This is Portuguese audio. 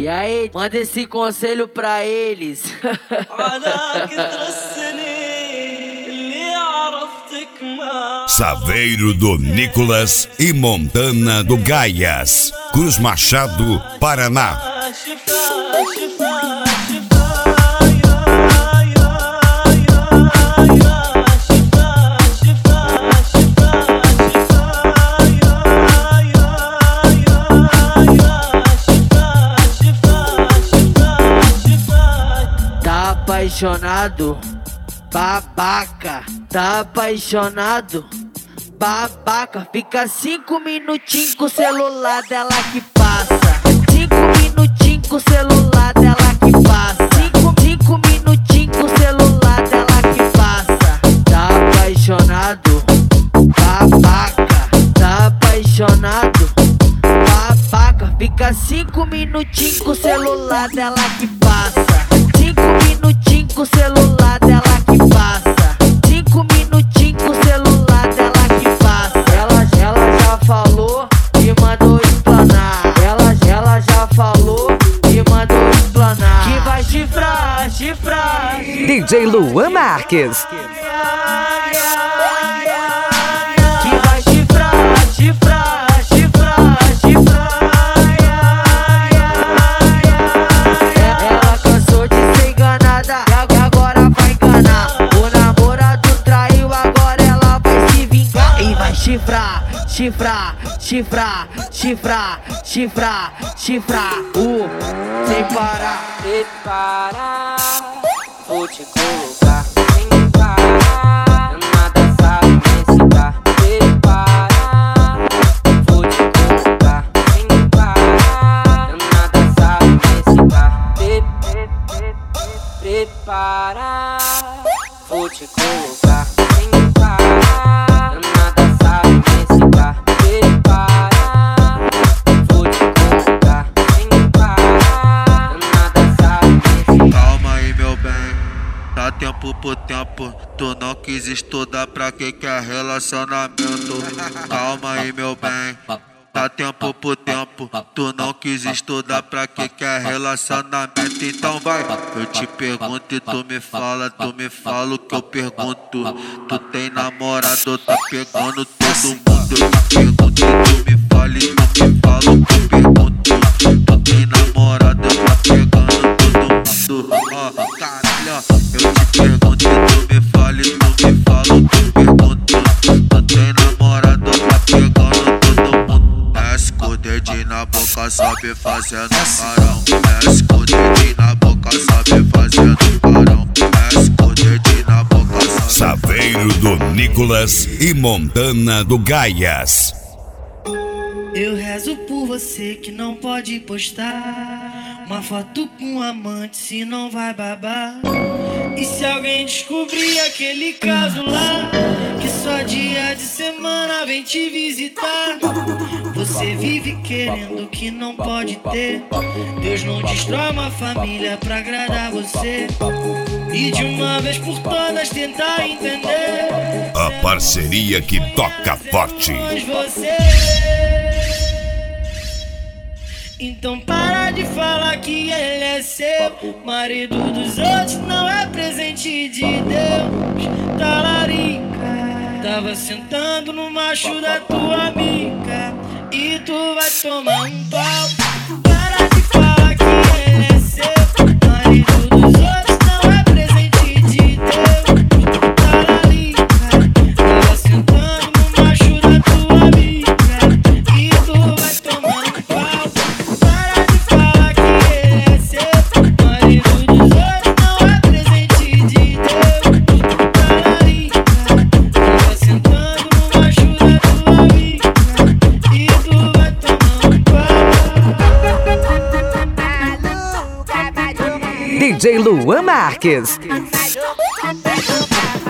E aí, manda esse conselho pra eles. Saveiro do Nicolas e Montana do Gaias, Cruz Machado, Paraná. Tá apaixonado, babaca. Tá apaixonado, babaca. Fica 5 minutinhos com o celular dela que passa. 5 minutinhos com o celular dela que passa. 5 minutinhos com o celular dela que passa. Tá apaixonado, babaca. Tá apaixonado, babaca. Fica 5 minutinhos com o celular dela que passa. 5 minutinhos com o celular dela que passa. 5 minutinhos com o celular dela que passa. Ela já falou e mandou explanar. Ela já falou e mandou explanar. Que vai chifrar, chifrar. DJ Luan Marques. Que vai chifrar, chifrar, chifrar, chifrar. Ela cansou de ser enganada e agora vai enganar. O namorado traiu, agora ela vai se vingar. E vai chifrar, chifrar, chifrar, chifrar, chifrar, chifrar. Sem parar. Prepara, vou te colocar sem parar. Nada sabe me excitar. Prepara, vou te colocar sem parar. Nada sabe me excitar. Prepara, vou te colocar sem parar. Nada sabe me excitar. Prepara, vou te colocar sem parar. Nada sabe me excitar. Calma aí, meu bem, dá tempo por tempo. Tu não quis estudar, pra que é relacionamento? Calma aí, meu bem, dá tempo por tempo. Tu não quis estudar, pra que é relacionamento? Então vai, eu te pergunto e tu me fala o que eu pergunto. Tu tem namorado, tá pegando todo mundo. Eu te pergunto e tu me fala o que eu pergunto. Tu tem namorado, tá pegando todo mundo. Ó, caralho, eu te pergunto e tu me fala o que eu pergunto. Tu tem namorado, tá pegando todo mundo. Desce com o dedinho na boca, sobe fazendo carão. Desce com o dedinho na boca, sobe fazendo carão. Desce com o dedinho na boca, sobe. Saveiro do Nicolas e Montana do Gaias. Eu rezo por você que não pode postar uma foto com um amante, se não vai babar. E se alguém descobrir aquele caso lá, que só dia de semana vem te visitar. Você vive querendo o que não pode ter. Deus não destrói uma família pra agradar você. E de uma vez por todas tentar entender A parceria que toca forte. você. Então para de falar que ele é seu. Marido dos outros não é presente de Deus. Talarica, tava sentando no macho da tua amiga. E tu vai tomar um pau. Para de falar que ele é seu. Marido dos outros não é presente de Deus. Talarica, tava sentando no macho da tua amiga. E tu vai tomar um pau. Para de falar que ele é seu. Marido dos outros não é presente de Deus. Talarica, tava sentando no macho da tua amiga. E tu vai tomar um pau. DJ Luan Marques. Maluco,